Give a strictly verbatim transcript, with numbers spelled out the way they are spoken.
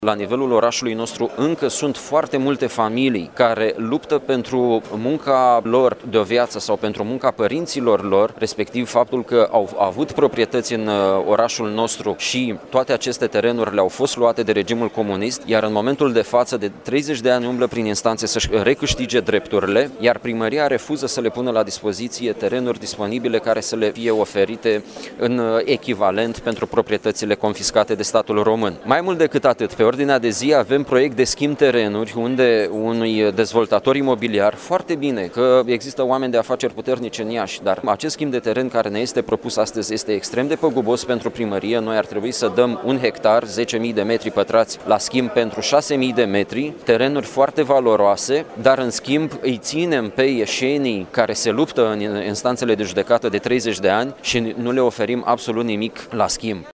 La nivelul orașului nostru încă sunt foarte multe familii care luptă pentru munca lor de o viață sau pentru munca părinților lor, respectiv faptul că au avut proprietăți în orașul nostru și toate aceste terenuri le-au fost luate de regimul comunist, iar în momentul de față de treizeci de ani umblă prin instanțe să-și recâștige drepturile, iar primăria refuză să le pună la dispoziție terenuri disponibile care să le fie oferite în echivalent pentru proprietățile confiscate de statul român. Mai mult decât atât, pe ordinea de zi avem proiect de schimb terenuri unde unui dezvoltator imobiliar, foarte bine că există oameni de afaceri puternici în Iași, dar acest schimb de teren care ne este propus astăzi este extrem de păgubos pentru primărie. Noi ar trebui să dăm un hectar, zece mii de metri pătrați la schimb pentru șase mii de metri, terenuri foarte valoroase, dar în schimb îi ținem pe ieșenii care se luptă în instanțele de judecată de treizeci de ani și nu le oferim absolut nimic la schimb.